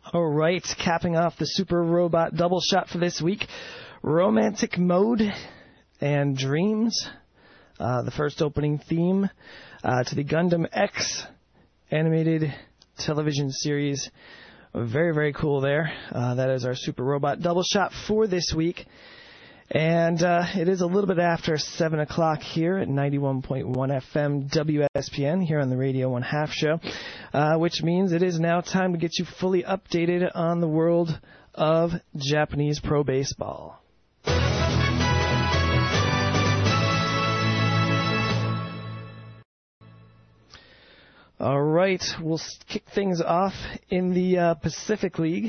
All right, capping off the Super Robot double shot for this week, Romantic Mode and Dreams, the first opening theme to the Gundam X animated television series. Very, very cool there. That is our Super Robot double shot for this week. And it is a little bit after 7 o'clock here at 91.1 FM WSPN here on the Radio 1 Half Show, which means it is now time to get you fully updated on the world of Japanese pro baseball. All right, we'll kick things off in the Pacific League.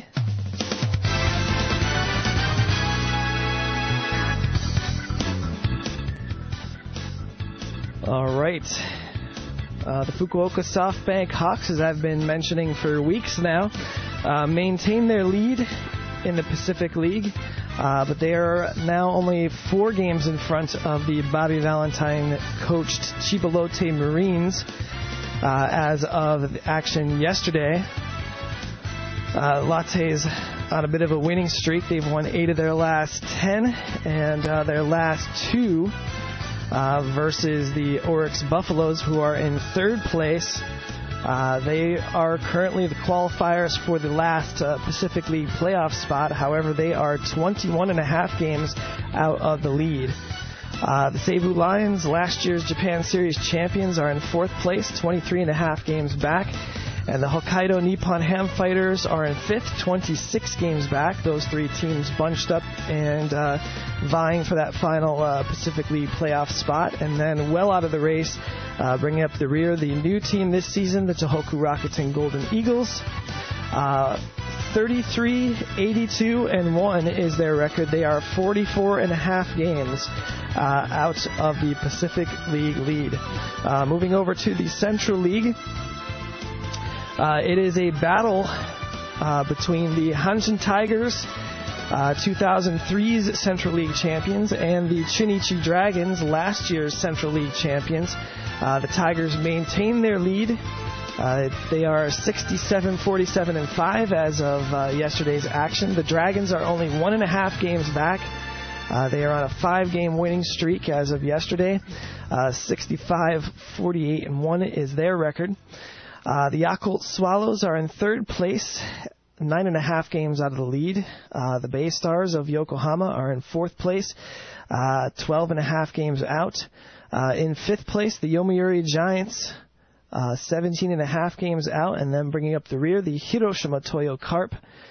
All right. The Fukuoka SoftBank Hawks, as I've been mentioning for weeks now, maintain their lead in the Pacific League, but they are now only 4 games in front of the Bobby Valentine-coached Chibalote Marines as of the action yesterday. Latte's on a bit of a winning streak. They've won 8 of their last 10, and their last 2 versus the Oryx Buffaloes, who are in 3rd place. They are currently the qualifiers for the last Pacific League playoff spot. However, they are 21.5 games out of the lead. The Seibu Lions, last year's Japan Series champions, are in 4th place, 23.5 games back. And the Hokkaido Nippon Ham Fighters are in 5th, 26 games back. Those 3 teams bunched up and vying for that final Pacific League playoff spot. And then well out of the race, bringing up the rear, the new team this season, the Tohoku Rakuten Golden Eagles. 33-82-1 is their record. They are 44.5 games out of the Pacific League lead. Moving over to the Central League. It is a battle between the Hanshin Tigers, 2003's Central League champions, and the Chunichi Dragons, last year's Central League champions. The Tigers maintain their lead. They are 67-47-5 as of yesterday's action. The Dragons are only 1.5 games back. They are on a 5-game winning streak as of yesterday. 65-48-1 is their record. The Yakult Swallows are in 3rd place, 9.5 games out of the lead. The Bay Stars of Yokohama are in 4th place, 12.5 games out. In 5th place, the Yomiuri Giants, 17.5 games out, and then bringing up the rear, the Hiroshima Toyo Carp,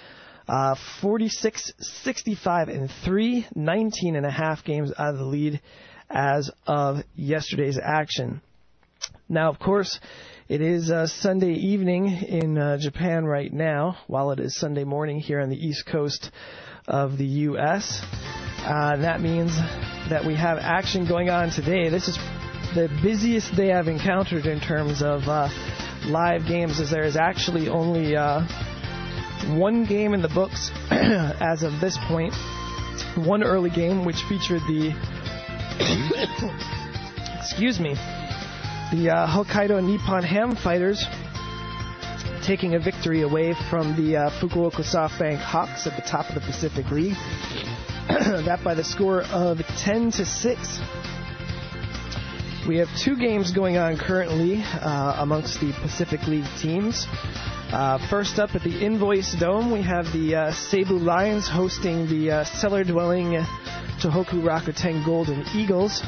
46-65-3, 19.5 games out of the lead as of yesterday's action. Now, of course, it is Sunday evening in Japan right now, while it is Sunday morning here on the East Coast of the U.S. That means that we have action going on today. This is the busiest day I've encountered in terms of live games, as there is actually only 1 game in the books as of this point. 1 early game, which featured the the Hokkaido Nippon Ham Fighters taking a victory away from the Fukuoka SoftBank Hawks at the top of the Pacific League. That by the score of 10-6. We have 2 games going on currently amongst the Pacific League teams. First up at the Invoice Dome, we have the Seibu Lions hosting the cellar-dwelling Tohoku Rakuten Golden Eagles.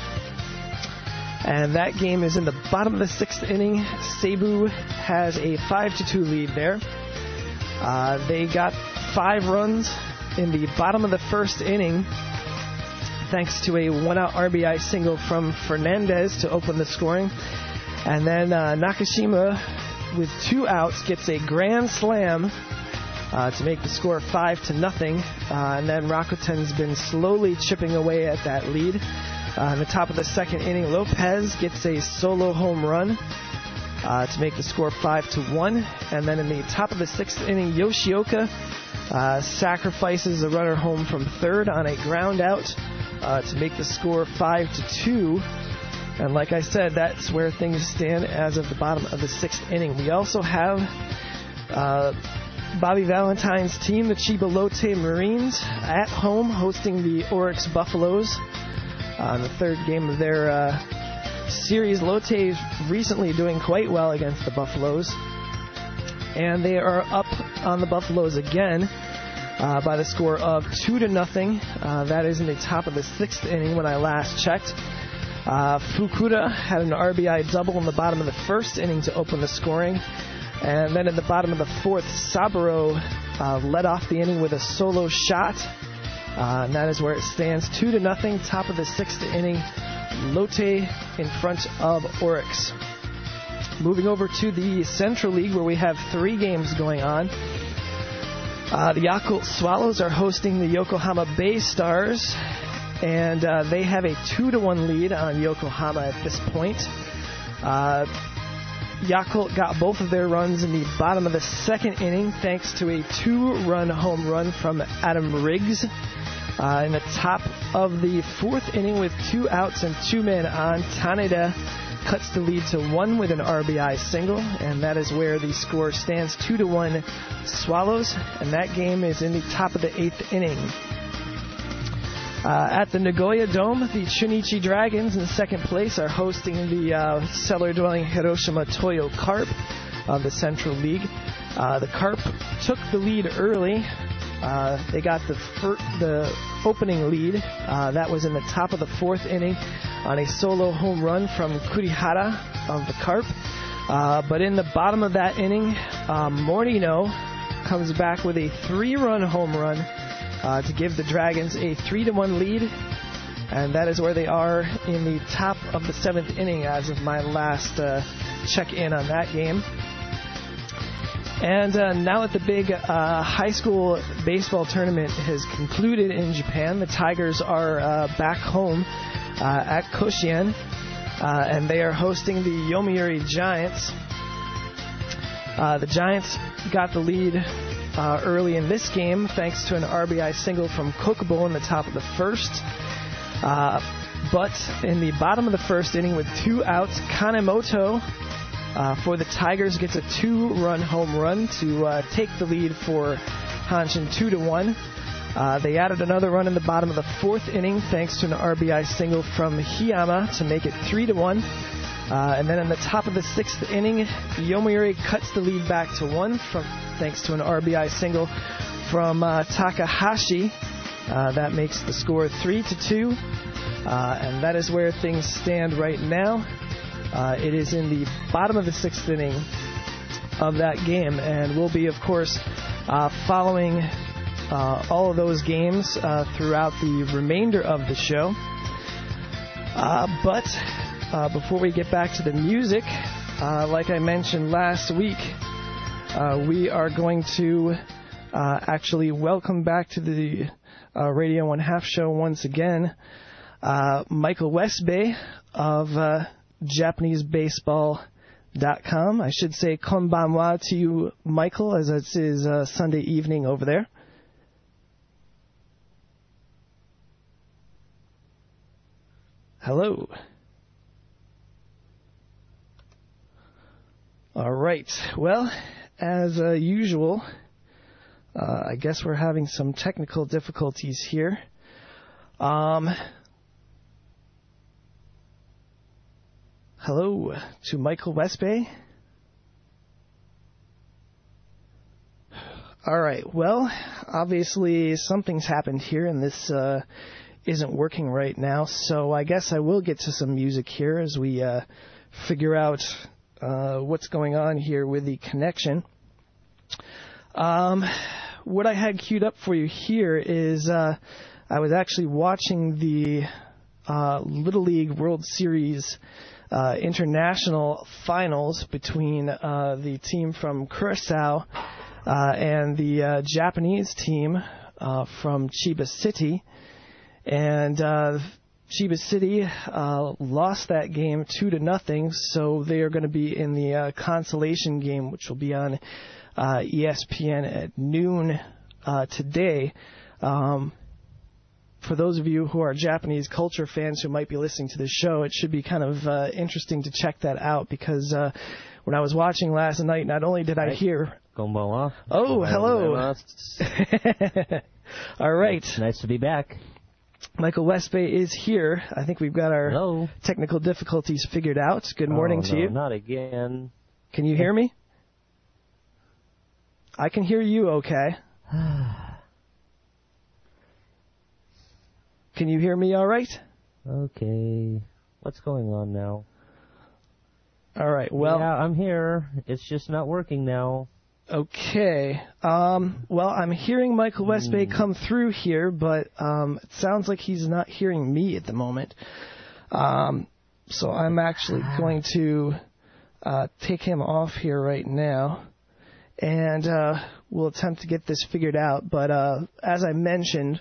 And that game is in the bottom of the 6th inning. Seibu has a 5-2 lead there. They got 5 runs in the bottom of the 1st inning, thanks to a 1-out RBI single from Fernandez to open the scoring. And then Nakashima, with 2 outs, gets a grand slam to make the score 5-0. And then Rakuten's been slowly chipping away at that lead. In the top of the 2nd inning, Lopez gets a solo home run to make the score 5-1. And then in the top of the 6th inning, Yoshioka sacrifices a runner home from 3rd on a ground out to make the score 5-2. And like I said, that's where things stand as of the bottom of the 6th inning. We also have Bobby Valentine's team, the Chiba Lotte Marines, at home hosting the Oryx Buffaloes. The third game of their series. Lotte is recently doing quite well against the Buffaloes. And they are up on the Buffaloes again by the score of 2-0. That is in the top of the 6th inning when I last checked. Fukuda had an RBI double in the bottom of the 1st inning to open the scoring. And then in the bottom of the 4th, Saburo led off the inning with a solo shot. And that is where it stands, 2-0, top of the 6th inning. Lotte in front of Oryx. Moving over to the Central League, where we have 3 games going on. The Yakult Swallows are hosting the Yokohama Bay Stars, and they have a 2-1 lead on Yokohama at this point. Yakult got both of their runs in the bottom of the 2nd inning thanks to a 2-run home run from Adam Riggs. In the top of the 4th inning with 2 outs and 2 men on, Taneda cuts the lead to 1 with an RBI single, and that is where the score stands, 2-1 Swallows, and that game is in the top of the 8th inning. At the Nagoya Dome, the Chunichi Dragons in second place are hosting the cellar-dwelling Hiroshima Toyo Carp of the Central League. The Carp took the lead early. They got the opening lead. That was in the top of the 4th inning on a solo home run from Kurihara of the Carp. But in the bottom of that inning, Morino comes back with a 3-run home run to give the Dragons a 3-1 lead. And that is where they are in the top of the 7th inning as of my last check-in on that game. And now that the big high school baseball tournament has concluded in Japan, the Tigers are back home at Koshien, and they are hosting the Yomiuri Giants. The Giants got the lead early in this game thanks to an RBI single from Kokubo in the top of the 1st. But in the bottom of the 1st inning with 2 outs, Kanemoto for the Tigers gets a 2-run home run to take the lead for Hanshin 2-1. They added another run in the bottom of the 4th inning thanks to an RBI single from Hiyama to make it 3-1. And then in the top of the 6th inning, Yomiuri cuts the lead back to 1 thanks to an RBI single from Takahashi. That makes the score 3-2. And that is where things stand right now. It is in the bottom of the 6th inning of that game, and we'll be, of course, following all of those games throughout the remainder of the show. But before we get back to the music, like I mentioned last week, we are going to actually welcome back to the Radio 1/2 show once again Michael Westbay of JapaneseBaseball.com. I should say konbanwa to you, Michael, as it is Sunday evening over there. Hello. All right. Well, as usual, I guess we're having some technical difficulties here. Hello to Michael Westbay. All right. Well, obviously something's happened here, and this isn't working right now. So I guess I will get to some music here as we figure out what's going on here with the connection. What I had queued up for you here is I was actually watching the Little League World Series international finals between the team from Curaçao and the Japanese team from Chiba City. And Chiba City lost that game 2-0, so they are going to be in the consolation game, which will be on ESPN at noon today. For those of you who are Japanese culture fans who might be listening to this show, it should be kind of interesting to check that out, because when I was watching last night, not only did I hear Konbanwa. Oh, hello. All right. Nice to be back. Michael Westbay is here. I think we've got our technical difficulties figured out. Good morning to you. Not again. Can you hear me? I can hear you okay. Can you hear me all right? Okay. What's going on now? All right, well... Yeah, I'm here. It's just not working now. Okay. Well, I'm hearing Michael Westbay come through here, but it sounds like he's not hearing me at the moment. So I'm actually going to take him off here right now, and we'll attempt to get this figured out. But as I mentioned,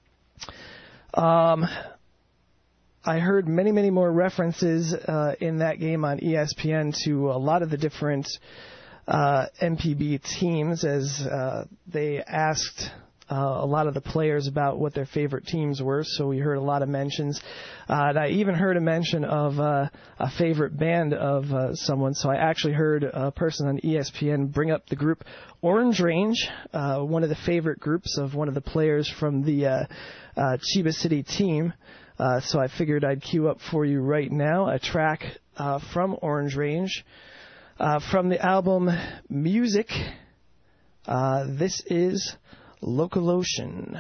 I heard many, many more references in that game on ESPN to a lot of the different MPB teams as they asked a lot of the players about what their favorite teams were, so we heard a lot of mentions. And I even heard a mention of a favorite band of someone, so I actually heard a person on ESPN bring up the group Orange Range, one of the favorite groups of one of the players from the Chiba City team. So I figured I'd cue up for you right now a track from Orange Range. From the album Music, this is Locomotion.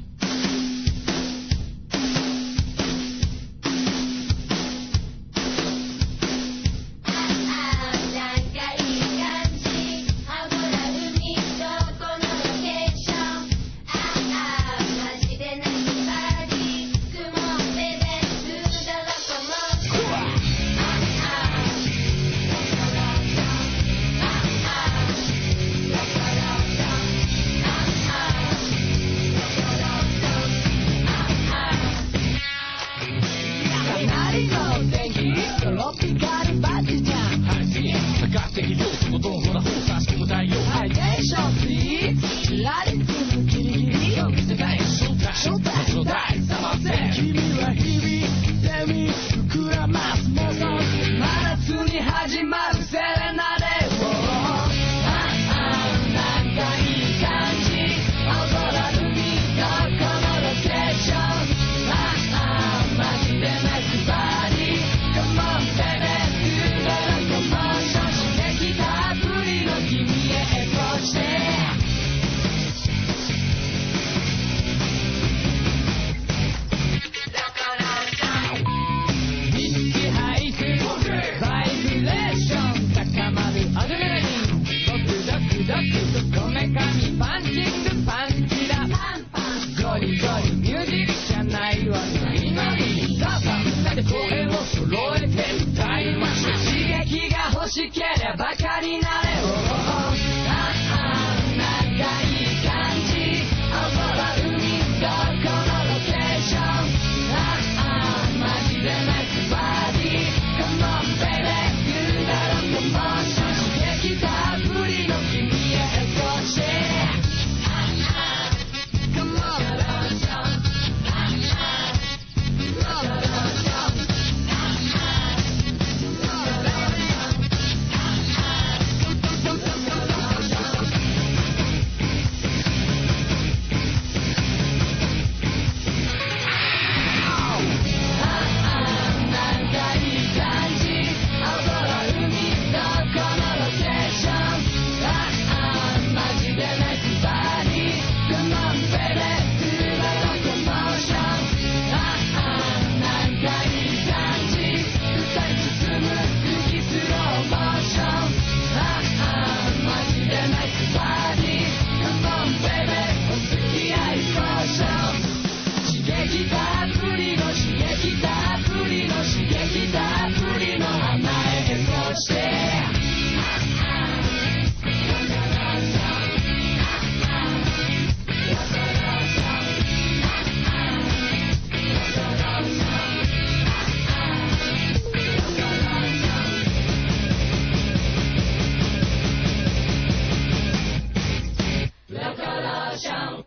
'Revolution.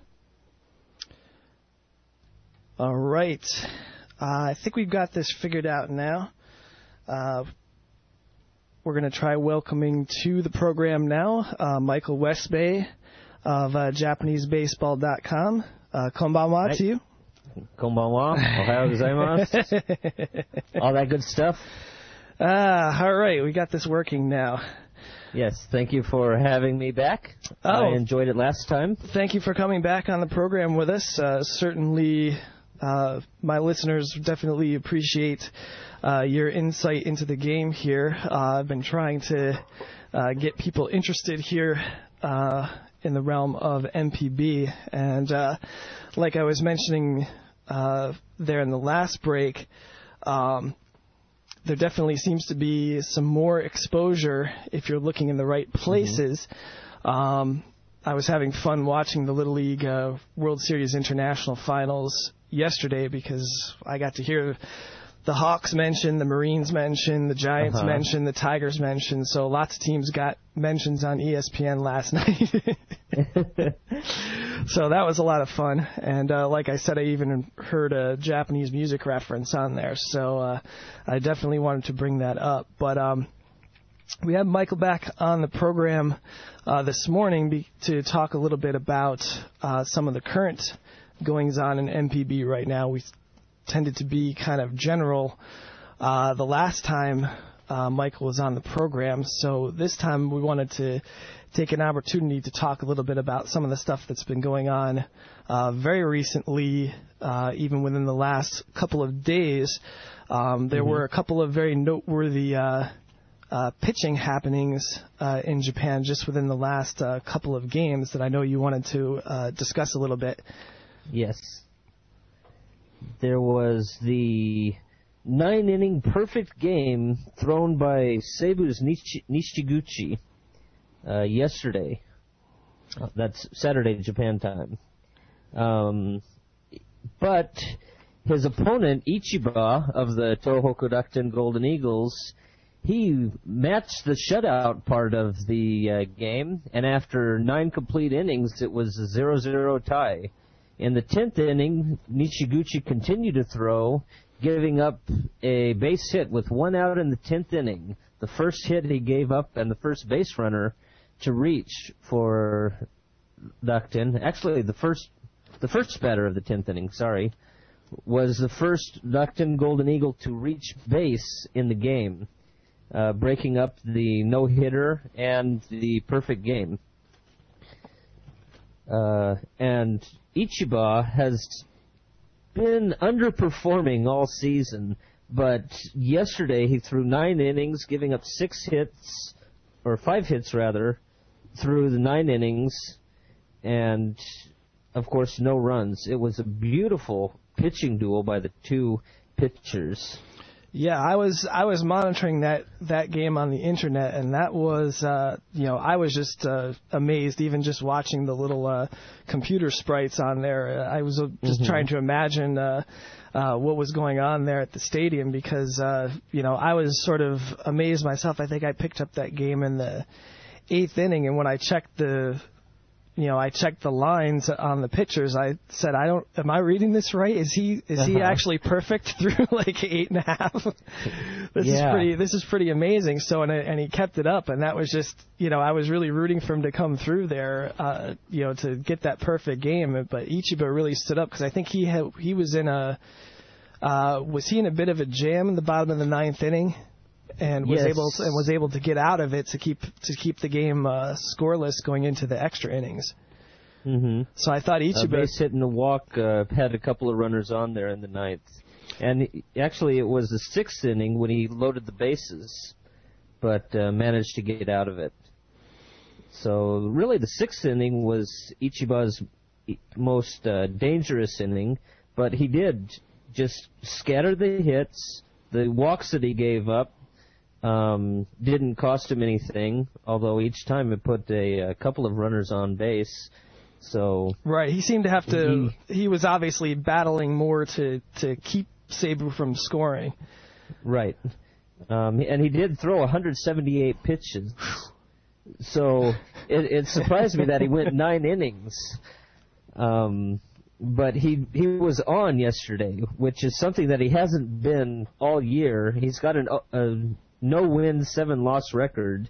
All right. I think we've got this figured out now. We're we're going to try welcoming to the program now Michael Westbay of JapaneseBaseball.com. Konbanwa to you. Konbanwa. Ohayou gozaimasu. All that good stuff. All right. We got this working now. Yes, thank you for having me back. I enjoyed it last time. Thank you for coming back on the program with us. Certainly, my listeners definitely appreciate your insight into the game here. I've been trying to get people interested here in the realm of MPB. And like I was mentioning there in the last break, there definitely seems to be some more exposure if you're looking in the right places. I was having fun watching the Little League World Series International Finals yesterday because I got to hear the Hawks mentioned, the Marines mentioned, the Giants mentioned, the Tigers mentioned. So lots of teams got mentions on ESPN last night. So that was a lot of fun. And like I said, I even heard a Japanese music reference on there. So I definitely wanted to bring that up. But we have Michael back on the program this morning to talk a little bit about some of the current goings-on in MPB right now. We tended to be kind of general the last time Michael was on the program. So this time we wanted to take an opportunity to talk a little bit about some of the stuff that's been going on very recently, even within the last couple of days. There were a couple of very noteworthy pitching happenings in Japan just within the last couple of games that I know you wanted to discuss a little bit. Yes. There was the 9-inning perfect game thrown by Seibu's Nishiguchi yesterday. That's Saturday, Japan time. But his opponent, Ichiba of the Tohoku Rakuten Golden Eagles, he matched the shutout part of the game, and after 9 complete innings, it was a 0-0 tie. In the 10th inning, Nishiguchi continued to throw, giving up a base hit with 1 out in the 10th inning. The first hit he gave up and the first base runner to reach for Rakuten. Actually, the first batter of the 10th inning, was the first Rakuten Golden Eagle to reach base in the game, breaking up the no-hitter and the perfect game. And Ichiba has been underperforming all season, but yesterday he threw 9 innings, giving up 5 hits through the 9 innings, and of course no runs. It was a beautiful pitching duel by the two pitchers. Yeah, I was monitoring that game on the internet, and that was I was just amazed, even just watching the little computer sprites on there. I was just trying to imagine what was going on there at the stadium because I was sort of amazed myself. I think I picked up that game in the 8th inning, and when I checked the lines on the pitchers. I said, am I reading this right? Is he actually perfect through like 8.5? This is pretty amazing. So, and he kept it up, and that was just, I was really rooting for him to come through there, to get that perfect game. But Ichiba really stood up because I think he was in a bit of a jam in the bottom of the 9th inning? And was able to get out of it to keep the game scoreless going into the extra innings. Mm-hmm. So I thought Ichiba base hit and a walk had a couple of runners on there in the 9th, and actually it was the 6th inning when he loaded the bases, but managed to get out of it. So really, the 6th inning was Ichiba's most dangerous inning, but he did just scatter the hits. The walks that he gave up didn't cost him anything, although each time it put a couple of runners on base. So right, he seemed to have to. He was obviously battling more to keep Seibu from scoring. Right, and he did throw 178 pitches. So it surprised me that he went 9 innings. But he was on yesterday, which is something that he hasn't been all year. He's got an no-win, 7-loss record,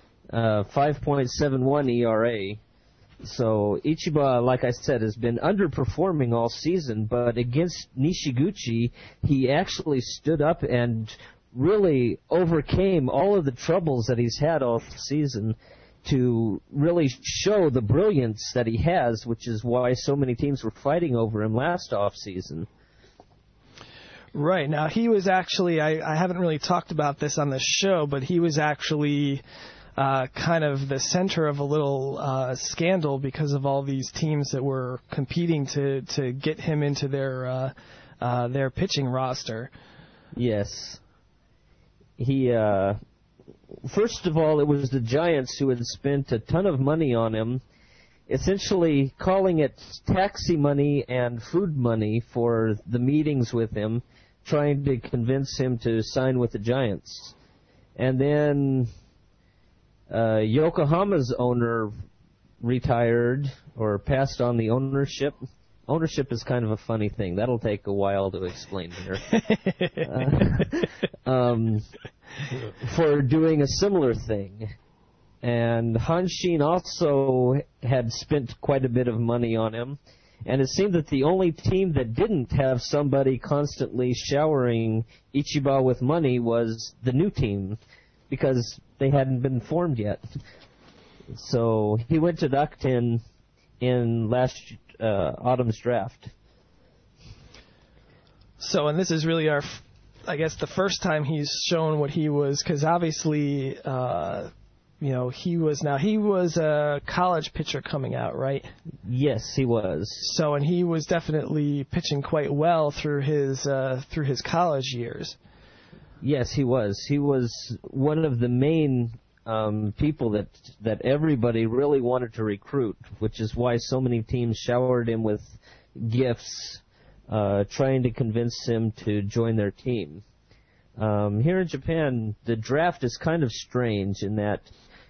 5.71 ERA. So Ichiba, like I said, has been underperforming all season, but against Nishiguchi, he actually stood up and really overcame all of the troubles that he's had all season to really show the brilliance that he has, which is why so many teams were fighting over him last offseason. Right. Now, he was actually, I haven't really talked about this on the show, but he was actually kind of the center of a little scandal because of all these teams that were competing to get him into their pitching roster. Yes. He, first of all, it was the Giants who had spent a ton of money on him, essentially calling it taxi money and food money for the meetings with him, trying to convince him to sign with the Giants. And then Yokohama's owner retired or passed on the ownership. Ownership is kind of a funny thing. That'll take a while to explain here. For doing a similar thing. And Hanshin also had spent quite a bit of money on him. And it seemed that the only team that didn't have somebody constantly showering Ichiba with money was the new team, because they hadn't been formed yet. So he went to Rakuten in last autumn's draft. So, and this is really I guess the first time he's shown what he was, because obviously, he was a college pitcher coming out, right? Yes, he was. So, and he was definitely pitching quite well through his college years. Yes, he was. He was one of the main people that everybody really wanted to recruit, which is why so many teams showered him with gifts, trying to convince him to join their team. Here in Japan, the draft is kind of strange in that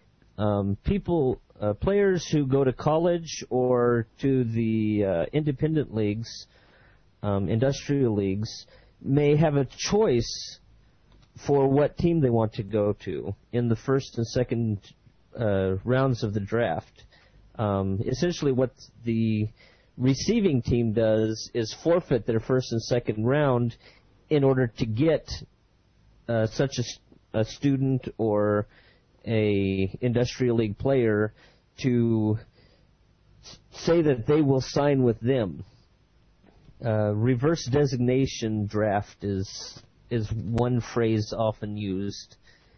players who go to college or to the independent leagues, industrial leagues, may have a choice for what team they want to go to in the first and second rounds of the draft. Essentially what the receiving team does is forfeit their first and second round in order to get such a student or a industrial league player to say that they will sign with them. Reverse designation draft is one phrase often used.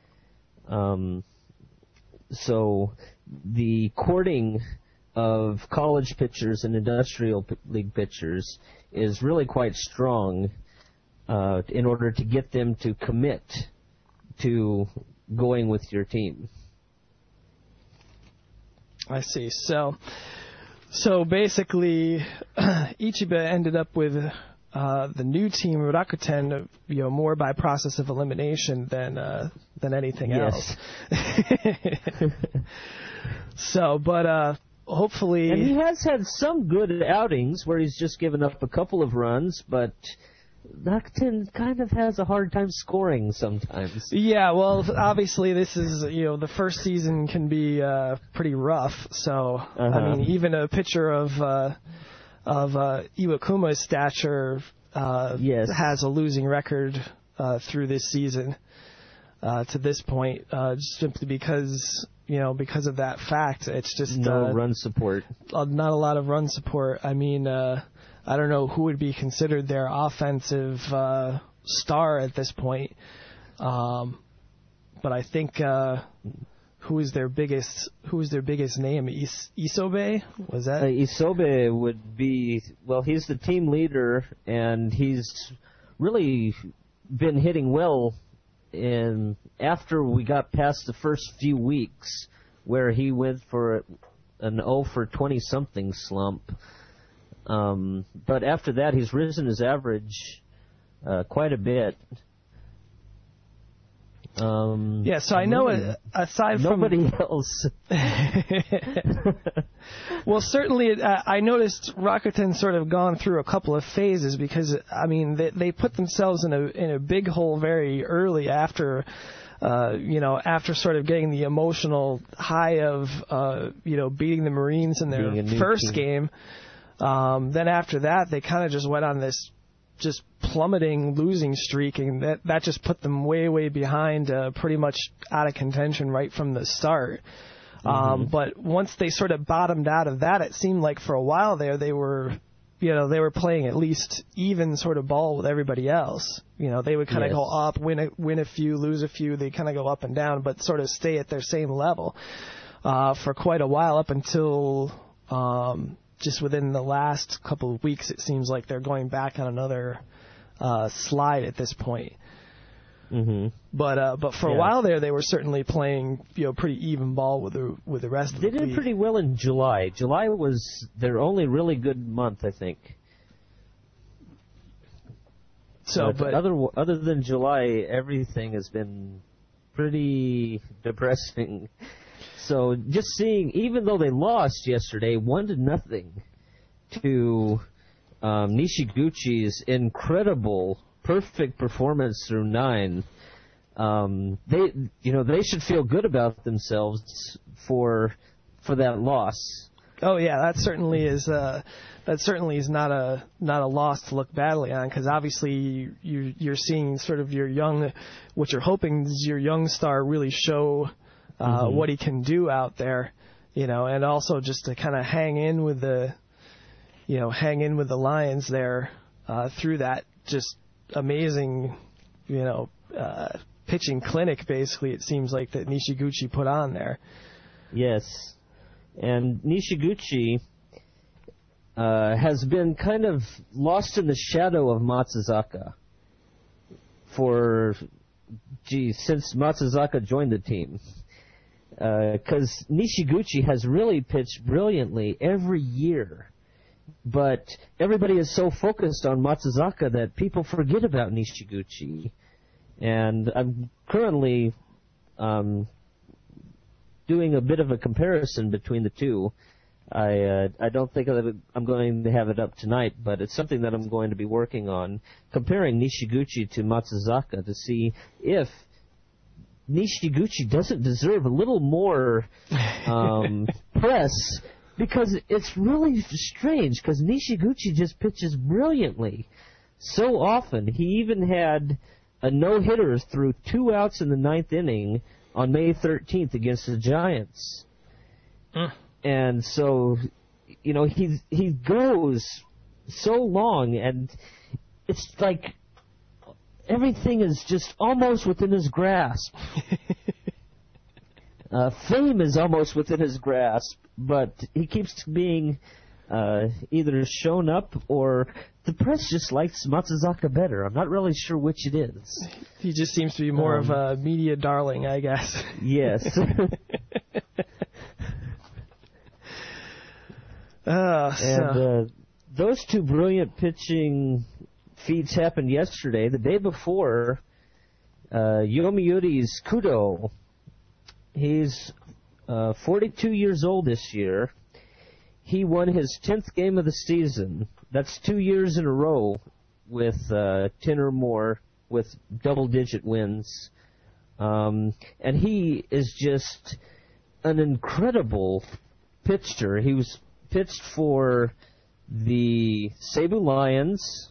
So the courting of college pitchers and industrial league pitchers is really quite strong in order to get them to commit to going with your team. I see. So basically, Ichiba ended up with the new team, Rakuten, more by process of elimination than anything else. So, but hopefully, and he has had some good outings where he's just given up a couple of runs, but Rakuten kind of has a hard time scoring sometimes. Yeah, well, obviously this is, the first season can be pretty rough. So, I mean, even a pitcher of Iwakuma's stature has a losing record through this season to this point, just simply because of that fact. It's just no run support. Not a lot of run support. I mean, I don't know who would be considered their offensive star at this point, but I think who is their biggest name? Isobe? Was that? Isobe would be, well, he's the team leader, and he's really been hitting well after we got past the first few weeks where he went for an 0 for 20-something slump. But after that, he's risen his average quite a bit. So I know aside from nobody else. Well, certainly I noticed Rakuten sort of gone through a couple of phases because I mean they put themselves in a big hole very early after after sort of getting the emotional high of, beating the Marines in their first game, then after that, they kind of just went on this just plummeting losing streak, and that just put them way, way behind, pretty much out of contention right from the start. But once they sort of bottomed out of that, it seemed like for a while there they were playing at least even sort of ball with everybody else. They would kind of go up, win a few, lose a few. They kind of go up and down, but sort of stay at their same level for quite a while, up until just within the last couple of weeks. It seems like they're going back on another slide at this point. But for a while there, they were certainly playing pretty even ball with the rest of the league. They did pretty well in July. July was their only really good month, I think. But other than July, everything has been pretty depressing. So just seeing, even though they lost yesterday 1-0 to Nishiguchi's incredible, perfect performance through 9, they should feel good about themselves for that loss. Oh yeah, that certainly is not a loss to look badly on, because obviously you're seeing sort of what you're hoping is your young star really show what he can do out there, and also just to kind of hang in with the Lions there through that just amazing, pitching clinic, basically, it seems like, that Nishiguchi put on there. Yes. And Nishiguchi has been kind of lost in the shadow of Matsuzaka since Matsuzaka joined the team. Because Nishiguchi has really pitched brilliantly every year. But everybody is so focused on Matsuzaka that people forget about Nishiguchi. And I'm currently doing a bit of a comparison between the two. I don't think I'm going to have it up tonight, but it's something that I'm going to be working on, comparing Nishiguchi to Matsuzaka to see if Nishiguchi doesn't deserve a little more press, because it's really strange, because Nishiguchi just pitches brilliantly so often. He even had a no-hitter through 2 outs in the 9th inning on May 13th against the Giants. And so, he goes so long, and it's like everything is just almost within his grasp. Fame is almost within his grasp, but he keeps being either shown up, or the press just likes Matsuzaka better. I'm not really sure which it is. He just seems to be more of a media darling, I guess. Yes. Those two brilliant pitching feats happened yesterday. The day before, Yomiuri's Kudo, he's 42 years old this year. He won his 10th game of the season. That's 2 years in a row with 10 or more, with double-digit wins. And he is just an incredible pitcher. He was pitched for the Seibu Lions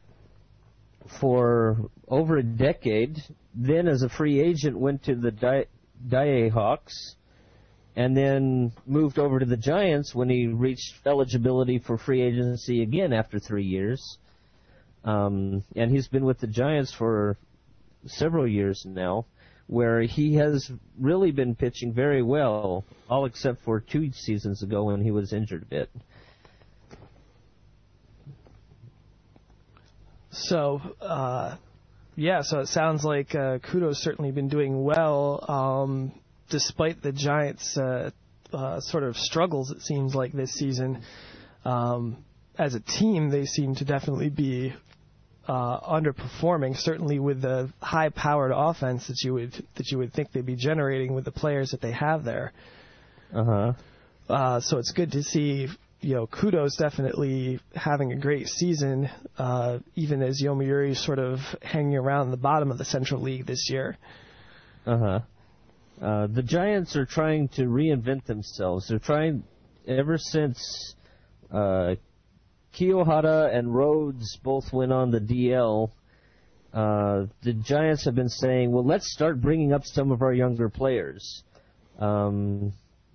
for over a decade. Then as a free agent went to the Daiei Hawks, and then moved over to the Giants when he reached eligibility for free agency again after 3 years. And he's been with the Giants for several years now, where he has really been pitching very well, all except for 2 seasons ago when he was injured a bit. So, so it sounds like Kudo's certainly been doing well, despite the Giants' sort of struggles, it seems like, this season. As a team, they seem to definitely be underperforming, certainly with the high-powered offense that you would think they'd be generating with the players that they have there. So it's good to see, Kudo's definitely having a great season, even as Yomiuri's sort of hanging around the bottom of the Central League this year. The Giants are trying to reinvent themselves. They're trying, ever since Kiyohara and Rhodes both went on the DL, the Giants have been saying, well, let's start bringing up some of our younger players. The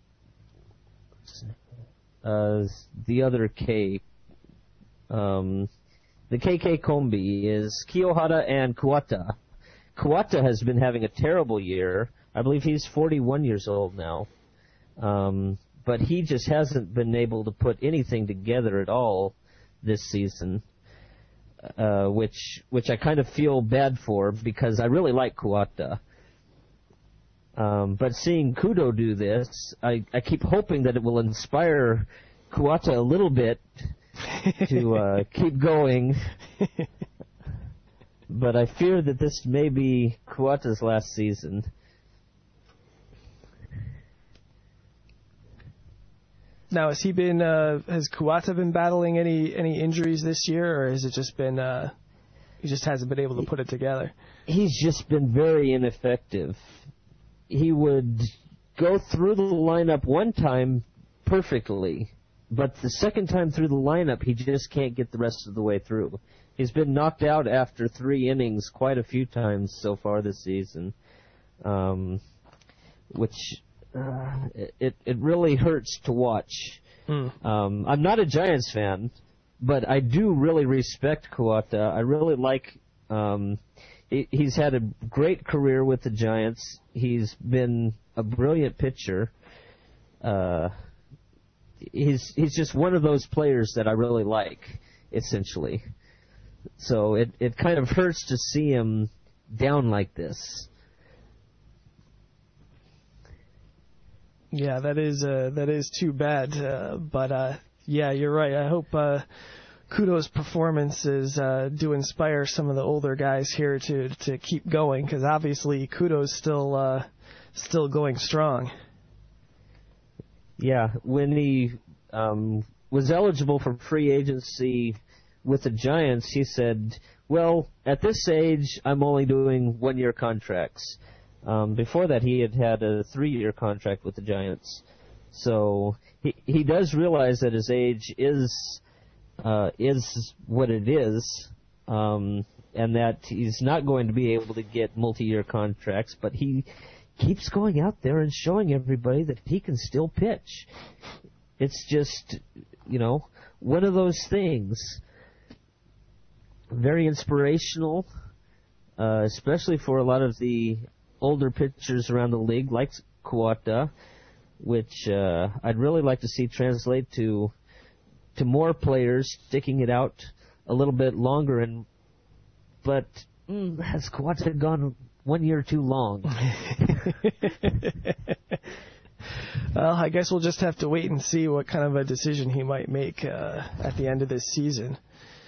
other K, the KK Kombi is Kiyohara and Kuwata. Kuwata has been having a terrible year. I believe he's 41 years old now. But he just hasn't been able to put anything together at all this season, which I kind of feel bad for because I really like Kuwata. But seeing Kudo do this, I keep hoping that it will inspire Kuwata a little bit to keep going. But I fear that this may be Kuwata's last season. Now, has Kuwata been battling any injuries this year, or has it just been he just hasn't been able to put it together? He's just been very ineffective. He would go through the lineup one time perfectly, but the second time through the lineup, he just can't get the rest of the way through. He's been knocked out after 3 innings quite a few times so far this season, which it really hurts to watch. I'm not a Giants fan, but I do really respect Kuwata. I really like. He's had a great career with the Giants. He's been a brilliant pitcher. He's just one of those players that I really like, essentially. So it kind of hurts to see him down like this. Yeah, that is too bad. But yeah, you're right. I hope Kudo's performances do inspire some of the older guys here to keep going, because obviously Kudo's still going strong. Yeah, when he was eligible for free agency with the Giants, he said, well, at this age, I'm only doing 1-year contracts. Before that, he had a 3-year contract with the Giants. So he does realize that his age is what it is, and that he's not going to be able to get multi-year contracts, but he keeps going out there and showing everybody that he can still pitch. It's just, one of those things. Very inspirational, especially for a lot of the older pitchers around the league, like Kuwata, which I'd really like to see translate to more players sticking it out a little bit longer. But has Kuwata gone 1 year too long? Well, I guess we'll just have to wait and see what kind of a decision he might make at the end of this season.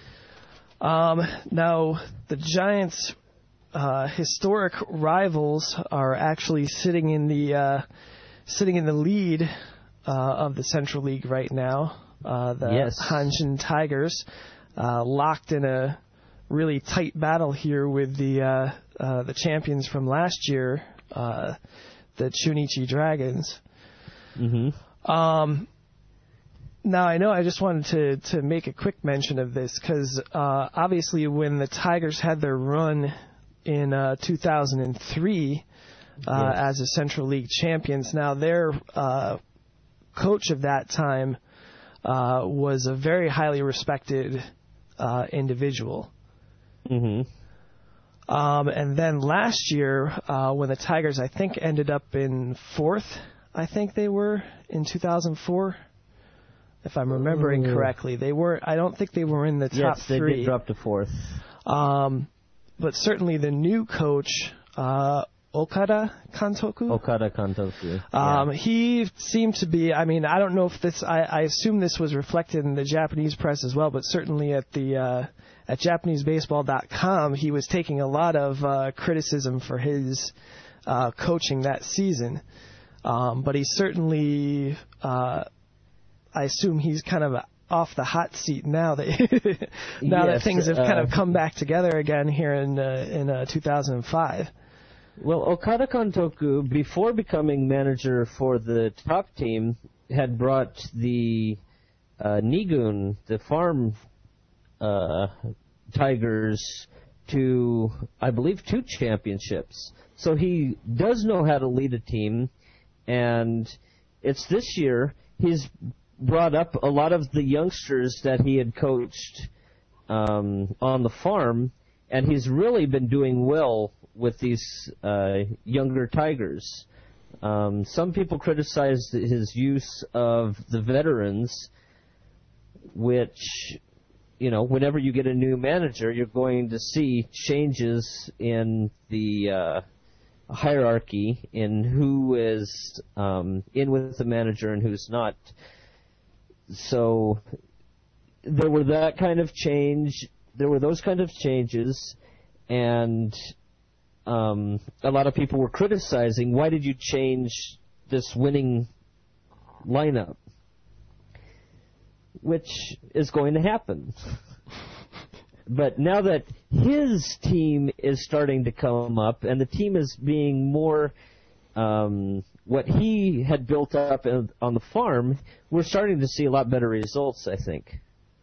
Now, the Giants' historic rivals are actually sitting in the lead of the Central League right now. The Hanshin Tigers, locked in a really tight battle here with the champions from last year, the Chunichi Dragons. Mm-hmm. Now, I know I just wanted to make a quick mention of this because obviously when the Tigers had their run in 2003 as a Central League champions, now their coach of that time was a very highly respected individual. Mm-hmm. And then last year, when the Tigers, I think, ended up in 4th, I think they were, in 2004. If I'm remembering correctly, they were. I don't think they were in the top 3. Yes, they did drop to 4th. But certainly the new coach, Okada Kantoku. Yeah. He seemed to be. I mean, I don't know if this. I assume this was reflected in the Japanese press as well, but certainly at the at JapaneseBaseball.com, he was taking a lot of criticism for his coaching that season. But he certainly. I assume he's kind of off the hot seat now that that things have kind of come back together again here in 2005. Well, Okada Kantoku, before becoming manager for the top team, had brought the Nigun, the farm Tigers, to, I believe, 2 championships. So he does know how to lead a team, and it's this year he's brought up a lot of the youngsters that he had coached on the farm, and he's really been doing well with these younger Tigers. Some people criticize his use of the veterans, which, you know, whenever you get a new manager, you're going to see changes in the hierarchy in who is in with the manager and who's not. So there were that kind of change. There were those kind of changes, and a lot of people were criticizing, why did you change this winning lineup? Which is going to happen. But now that his team is starting to come up, and the team is being more what he had built up on the farm, we're starting to see a lot better results, I think.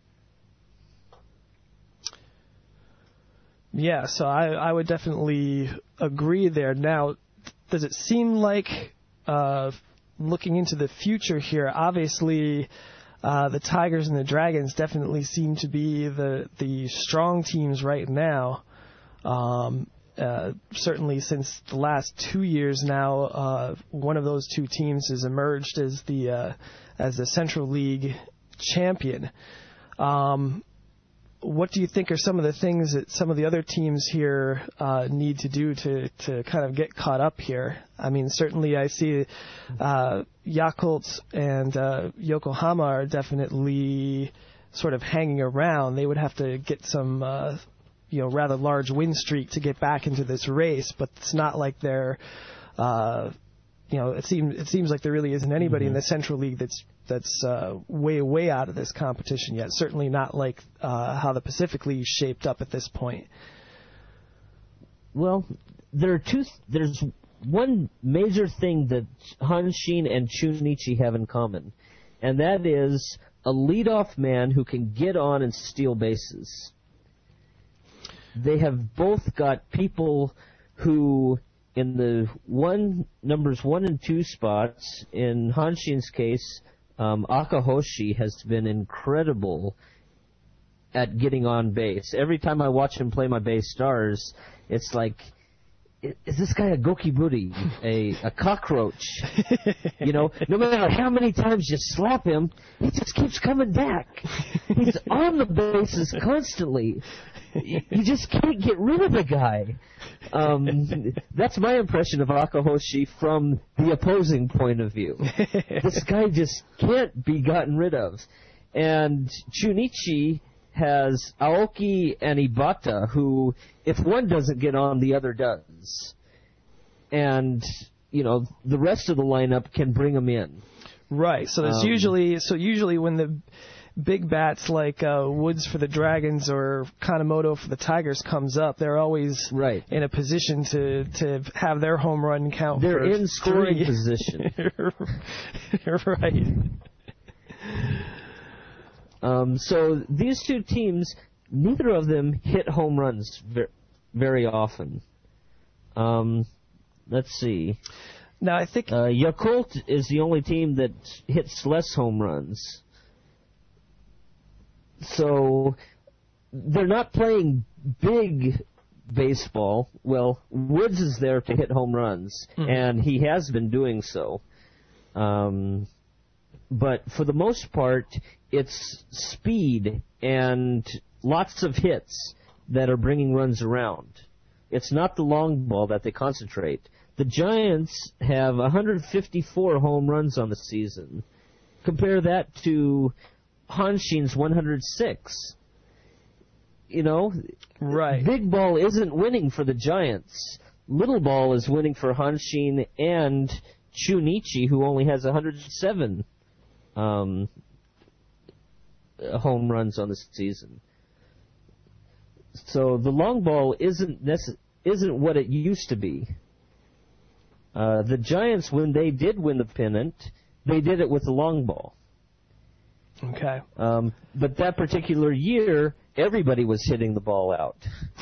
Yeah, so I would definitely agree there. Now, does it seem like, looking into the future here, obviously the Tigers and the Dragons definitely seem to be the strong teams right now. Certainly since the last 2 years now, one of those 2 teams has emerged as the Central League champion. What do you think are some of the things that some of the other teams here need to do to kind of get caught up here? I mean, certainly I see Yakult and Yokohama are definitely sort of hanging around. They would have to get some rather large win streak to get back into this race, but it's not like they're it seems like there really isn't anybody in the Central League that's way out of this competition yet. Certainly not like how the Pacific League shaped up at this point. Well, there's one major thing that Hanshin and Chunichi have in common, and that is a leadoff man who can get on and steal bases. They have both got people who, in the numbers 1 and 2 spots, in Hanshin's case, Akahoshi has been incredible at getting on base. Every time I watch him play my base stars, it's like, is this guy a gokiburi, a cockroach? No matter how many times you slap him, he just keeps coming back. He's on the bases constantly. You just can't get rid of the guy. That's my impression of Akahoshi from the opposing point of view. This guy just can't be gotten rid of. And Chunichi has Aoki and Ibata, who, if one doesn't get on, the other does. And, the rest of the lineup can bring them in. Right. So there's usually when the big bats like Woods for the Dragons or Kanemoto for the Tigers comes up, they're always in a position to have their home run count. They're in scoring position. Right. So these 2 teams, neither of them hit home runs very often. Let's see. Now I think Yakult is the only team that hits less home runs. So they're not playing big baseball. Well, Woods is there to hit home runs, and he has been doing so. But for the most part, it's speed and lots of hits that are bringing runs around. It's not the long ball that they concentrate. The Giants have 154 home runs on the season. Compare that to Hanshin's 106. Right. Big ball isn't winning for the Giants. Little ball is winning for Hanshin and Chunichi, who only has 107 home runs on the season. So the long ball isn't what it used to be. The Giants, when they did win the pennant, they did it with the long ball. Okay. But that particular year, everybody was hitting the ball out.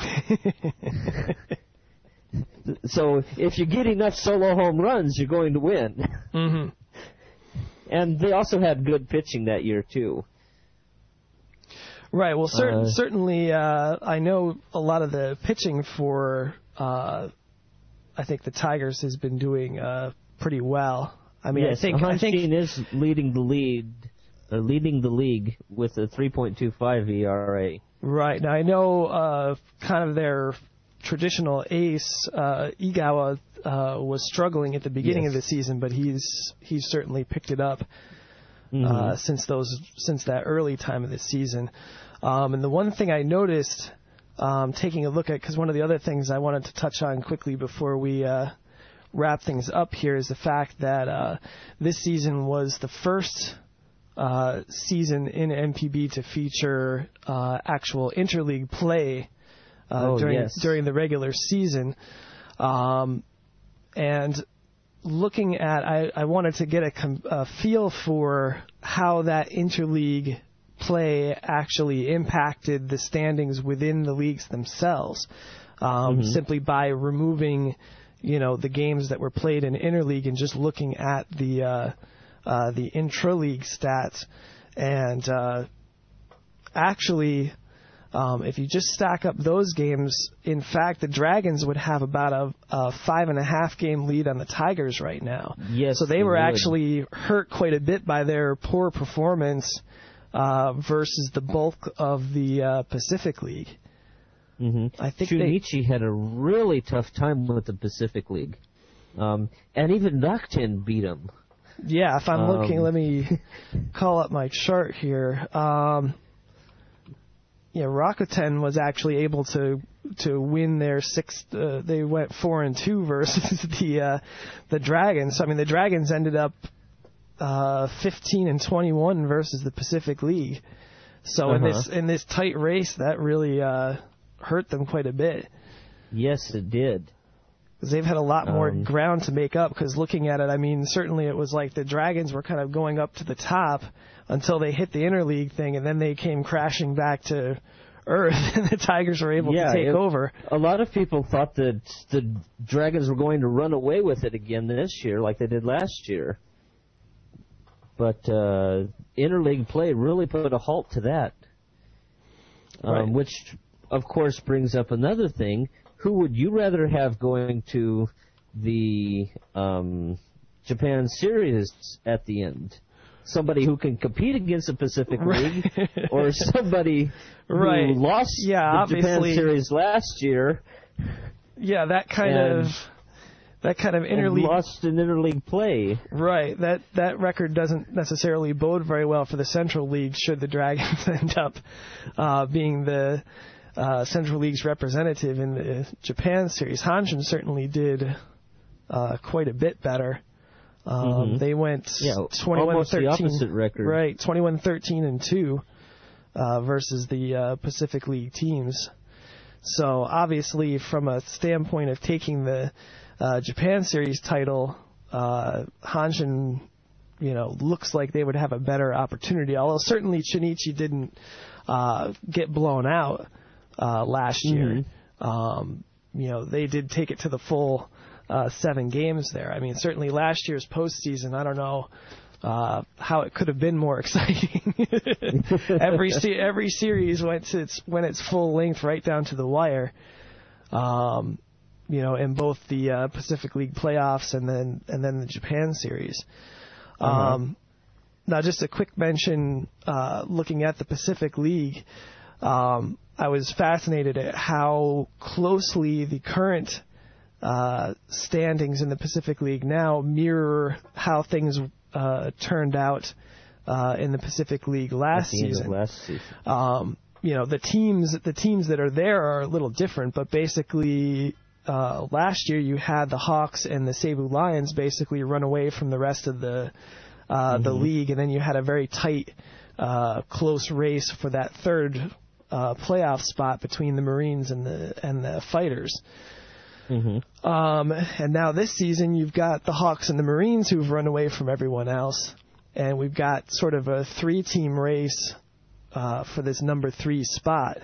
So if you get enough solo home runs, you're going to win. Mm-hmm. And they also had good pitching that year, too. Right. Well, certainly, I know a lot of the pitching for, I think the Tigers has been doing pretty well. I mean, yes, I think is leading the league with a 3.25 ERA. Right. Now I know kind of their traditional ace, Igawa, was struggling at the beginning of the season, but he's certainly picked it up since that early time of the season. And the one thing I noticed, taking a look at, because one of the other things I wanted to touch on quickly before we wrap things up here is the fact that this season was the first season in NPB to feature actual interleague play during the regular season. And looking at, I wanted to get a feel for how that interleague play actually impacted the standings within the leagues themselves, simply by removing, the games that were played in interleague and just looking at the intra-league stats. And actually, if you just stack up those games, in fact, the Dragons would have about a 5.5 game lead on the Tigers right now. Yes, so they were actually hurt quite a bit by their poor performance versus the bulk of the Pacific League. Mm-hmm. I think Shunichi had a really tough time with the Pacific League, and even Rakuten beat them. Yeah, if I'm looking, let me call up my chart here. Rakuten was actually able to win their sixth. They went 4-2 versus the Dragons. I mean, the Dragons ended up 15-21 versus the Pacific League. So in this tight race, that really hurt them quite a bit. Yes, it did. Because they've had a lot more ground to make up. Because looking at it, I mean, certainly it was like the Dragons were kind of going up to the top until they hit the interleague thing, and then they came crashing back to earth, and the Tigers were able to take over. A lot of people thought that the Dragons were going to run away with it again this year, like they did last year. But interleague play really put a halt to that. Right. Which, of course, brings up another thing. Who would you rather have going to the Japan Series at the end? Somebody who can compete against the Pacific League, or somebody who lost the Japan Series last year? Yeah, that kind of interleague, lost in interleague play. Right. That record doesn't necessarily bode very well for the Central League should the Dragons end up being the Central League's representative in the Japan Series. Hanshin certainly did quite a bit better. They went 21-13, the opposite record. Right, 21-13-2 versus the Pacific League teams. So obviously, from a standpoint of taking the Japan Series title, Hanshin, looks like they would have a better opportunity. Although certainly Shunichi didn't get blown out last year. They did take it to the full 7 games there. I mean, certainly last year's postseason, I don't know how it could have been more exciting. Every series went its full length right down to the wire. In both the Pacific League playoffs and then the Japan Series. Now, just a quick mention, looking at the Pacific League, I was fascinated at how closely the current standings in the Pacific League now mirror how things turned out in the Pacific League last season. The teams that are there are a little different, but basically last year you had the Hawks and the Seibu Lions basically run away from the rest of the league, and then you had a very tight, close race for that third playoff spot between the Marines and the Fighters. And now this season, you've got the Hawks and the Marines who've run away from everyone else. And we've got sort of a 3-team race for this number 3 spot.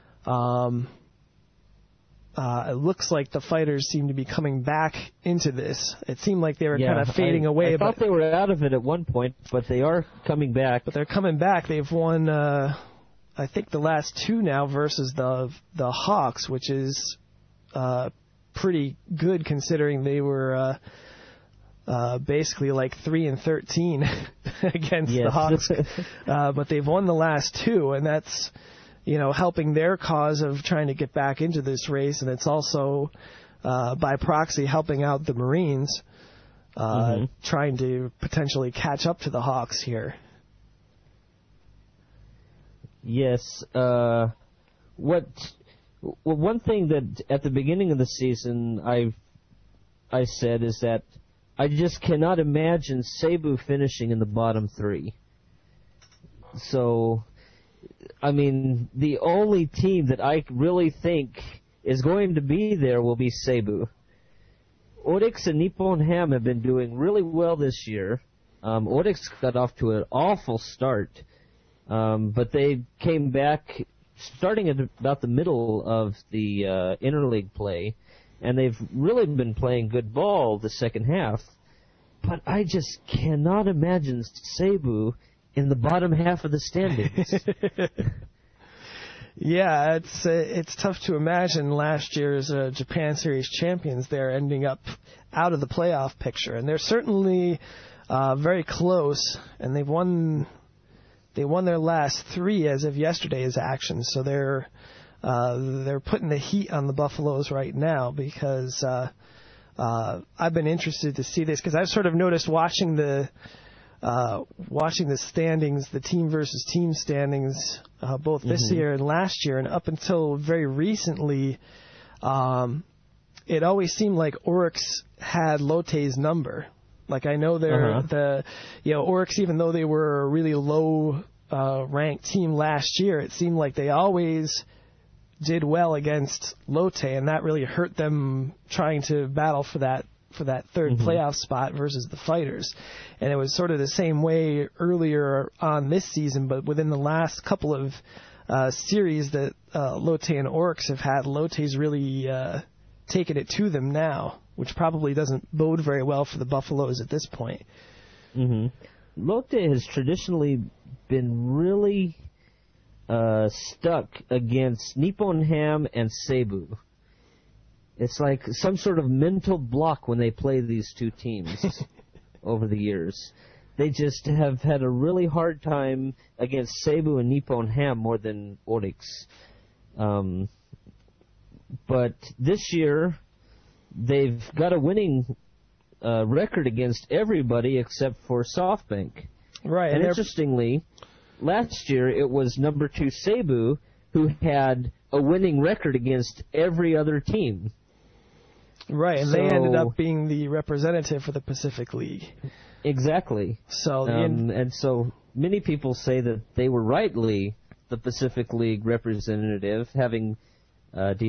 It looks like the Fighters seem to be coming back into this. It seemed like they were kind of fading away. I thought they were out of it at one point, but they are coming back. But they're coming back. They've won, I think, the last 2 now versus the Hawks, which is pretty good considering they were basically like 3-13 against the Hawks. But they've won the last 2, and that's, helping their cause of trying to get back into this race, and it's also by proxy helping out the Marines trying to potentially catch up to the Hawks here. Yes. One thing that at the beginning of the season I said is that I just cannot imagine Seibu finishing in the bottom 3. So, I mean, the only team that I really think is going to be there will be Seibu. Orix and Nippon Ham have been doing really well this year. Orix got off to an awful start, but they came back starting at about the middle of the interleague play, and they've really been playing good ball the second half. But I just cannot imagine Seibu in the bottom half of the standings. Yeah, it's tough to imagine last year's Japan Series champions there ending up out of the playoff picture, and they're certainly very close, and they won their last 3 as of yesterday's action, so they're putting the heat on the Buffaloes right now because I've been interested to see this because I've sort of noticed watching the standings, the team versus team standings, both this year and last year, and up until very recently, it always seemed like Orix had Lotte's number. Like I know Orix, even though they were a really low ranked team last year, it seemed like they always did well against Lotte, and that really hurt them trying to battle for that third playoff spot versus the Fighters. And it was sort of the same way earlier on this season, but within the last couple of series that Lotte and Orix have had, Lotte's really taken it to them now, which probably doesn't bode very well for the Buffaloes at this point. Lotte has traditionally been really stuck against Nippon Ham and Seibu. It's like some sort of mental block when they play these two teams over the years. They just have had a really hard time against Seibu and Nippon Ham more than Orix. But this year, they've got a winning record against everybody except for SoftBank. Right. And interestingly, last year it was number 2 Seibu who had a winning record against every other team. Right, and they ended up being the representative for the Pacific League. Exactly. So and so many people say that they were rightly the Pacific League representative, having